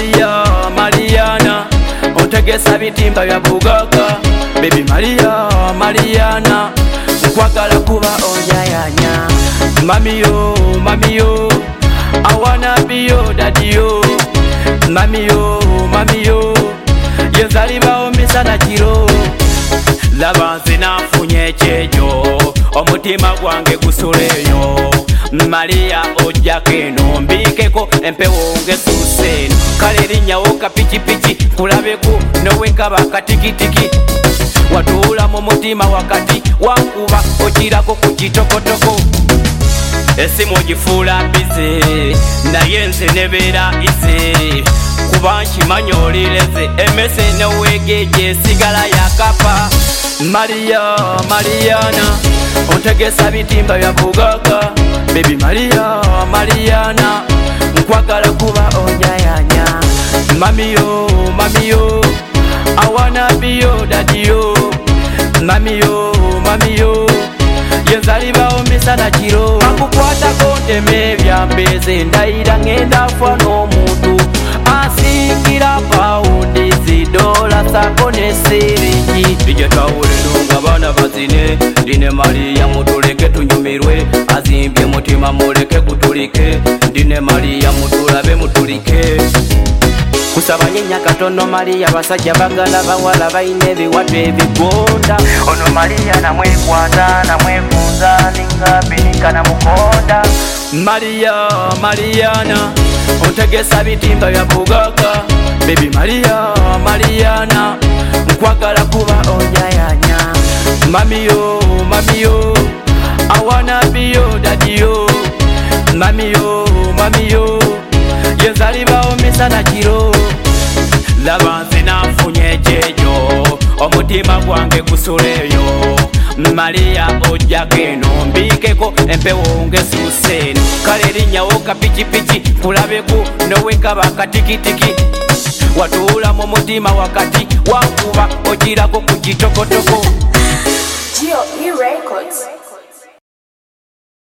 Maria, Mariana, ontegesa bitimba bya bugaga. Baby Maria, Mariana, nkwagala kuba onjayanya. Mami yo, I wanna be your daddy yo. Mami yo, yenzaliba omisana kiro. Laba nze nafunye ekyejo, omutima gwange gusuleyo. Maria ojjako eno mbiikeko empewo ng'essuuse eno. Kale linnyawo kapikipiki kulabeko nowenkaba akatikitiki. Watuula mu mutima wakati wankuba okirako ku kitokotoko. Essimu ogifuula bize naye nze nebeera ize, kuba nkimanyi olireze emmese neweegeje esigala yakapa. Maria, Mariana, ontegesa bitimba bya bugaga. Baby Maria, Mariana, nkwagala kuba onjayanya. Mami yo, I wanna be your daddy yo. Mami yo, yenzaliba omisana kiro. Akukwatako nteme ebyambeze ndayira ngenda fwa n'omuntu asingira pawundi zidola sako ne siringi. Ije twawuleno nga baana bazine, ndine Maria mutuleke tunyumirwe. Azimbye mutima muleke kutulike, ndine Maria mutulabe mutulike. Kusaba nyenya katono Maria, basajja bagala bawala bayina ebiwatu ebigonda. Ono Maria namwekwata namwekunza ninga binika namukonda. Maria, Mariana, ontegesa bitimba bya bugaga. Baby Maria, Mariana, nkwagala kuba onjayanya. Mami yo, I wanna be your daddy yo. Mami yo, yenzaliba omisana kiro. Laba nze nafunye ekyejo, omutima gwange gusuleyo. Maria ojjako eno mbiikeko empewo ng'essuuse eno. Kale linnyawo kapikipiki kulabeko nowenkaba akatikitiki. Watuula mu mutima wakati wankuba okirako ku kitokotoko. GOE Records.